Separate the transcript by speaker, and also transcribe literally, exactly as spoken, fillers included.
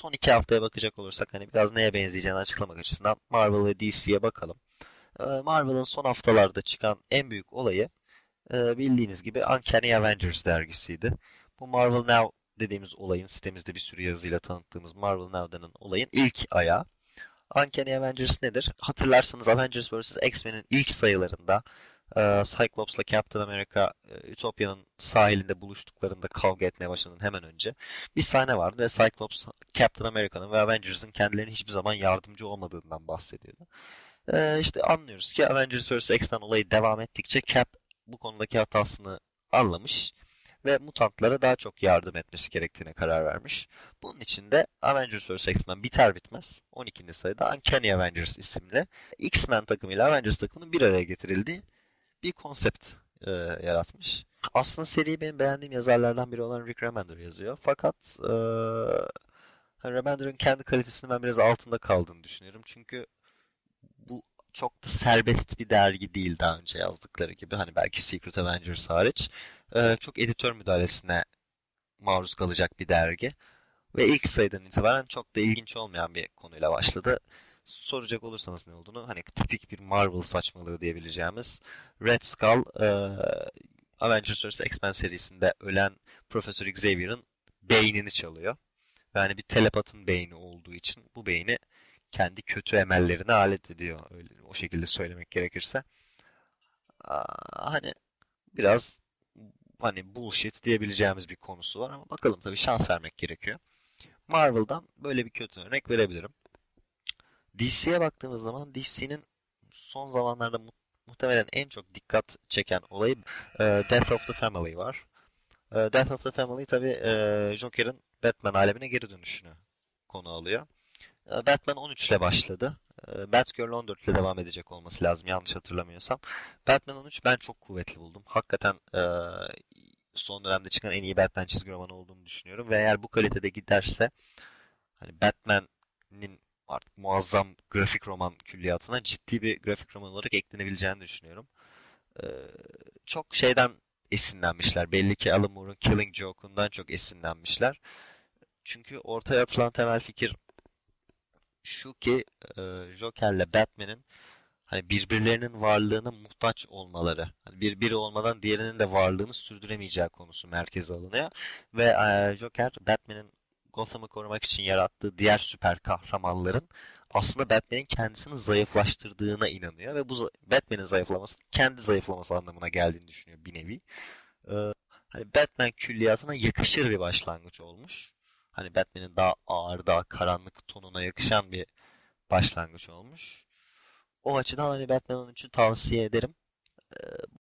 Speaker 1: son iki haftaya bakacak olursak hani biraz neye benzeyeceğini açıklamak açısından Marvel ve D C'ye bakalım. Ee, Marvel'ın son haftalarda çıkan en büyük olayı e, bildiğiniz gibi Uncanny Avengers dergisiydi. Bu Marvel Now dediğimiz olayın sitemizde bir sürü yazıyla tanıttığımız Marvel Now denen olayın ilk ayağı. Uncanny Avengers nedir? Hatırlarsanız Avengers vs. X-Men'in ilk sayılarında e, Cyclops'la Captain America e, Ütopya'nın sahilinde buluştuklarında kavga etmeye başladığından hemen önce bir sahne vardı ve Cyclops, Captain America'nın ve Avengers'ın kendilerine hiçbir zaman yardımcı olmadığından bahsediyordu. E, işte anlıyoruz ki Avengers vs. X-Men olayı devam ettikçe Cap bu konudaki hatasını anlamış ve mutantlara daha çok yardım etmesi gerektiğine karar vermiş. Bunun için de Avengers vs. X-Men biter bitmez on ikinci sayıda Uncanny Avengers isimli X-Men takımıyla Avengers takımının bir araya getirildiği bir konsept e, yaratmış. Aslında seriyi benim beğendiğim yazarlardan biri olan Rick Remender yazıyor. Fakat e, Remender'ın kendi kalitesini ben biraz altında kaldığını düşünüyorum. Çünkü bu çok da serbest bir dergi değil daha önce yazdıkları gibi. Hani belki Secret Avengers hariç. E, çok editör müdahalesine maruz kalacak bir dergi. Ve ilk sayıdan itibaren çok da ilginç olmayan bir konuyla başladı. Soracak olursanız ne olduğunu hani tipik bir Marvel saçmalığı diyebileceğimiz Red Skull e, Avengers vs. X-Men serisinde ölen Profesör Xavier'ın beynini çalıyor. Ve hani bir telepatın beyni olduğu için bu beyni kendi kötü emellerine alet ediyor. Öyle, o şekilde söylemek gerekirse. Aa, hani biraz hani bullshit diyebileceğimiz bir konusu var ama bakalım tabii şans vermek gerekiyor. Marvel'dan böyle bir kötü örnek verebilirim. D C'ye baktığımız zaman D C'nin son zamanlarda mu- muhtemelen en çok dikkat çeken olayı e, Death of the Family var. E, Death of the Family tabii e, Joker'ın Batman alemine geri dönüşünü konu alıyor. E, Batman on üç ile başladı. E, Batgirl on dört ile devam edecek olması lazım yanlış hatırlamıyorsam. Batman on üç ben çok kuvvetli buldum. Hakikaten e, son dönemde çıkan en iyi Batman çizgi romanı olduğunu düşünüyorum ve eğer bu kalitede giderse hani Batman'in artık muazzam grafik roman külliyatına ciddi bir grafik roman olarak eklenebileceğini düşünüyorum. Ee, çok şeyden esinlenmişler. Belli ki Alan Moore'un Killing Joke'undan çok esinlenmişler. Çünkü ortaya atılan temel fikir şu ki e, Joker'le Batman'in hani birbirlerinin varlığına muhtaç olmaları, hani bir biri olmadan diğerinin de varlığını sürdüremeyeceği konusu merkeze alınıyor ve e, Joker Batman'in Gotham'ı korumak için yarattığı diğer süper kahramanların aslında Batman'in kendisini zayıflaştırdığına inanıyor ve bu Batman'in zayıflaması kendi zayıflaması anlamına geldiğini düşünüyor bir nevi. Ee, hani Batman külliyatına yakışır bir başlangıç olmuş. Hani Batman'in daha ağır, daha karanlık tonuna yakışan bir başlangıç olmuş. O açıdan hani Batman on üçü tavsiye ederim.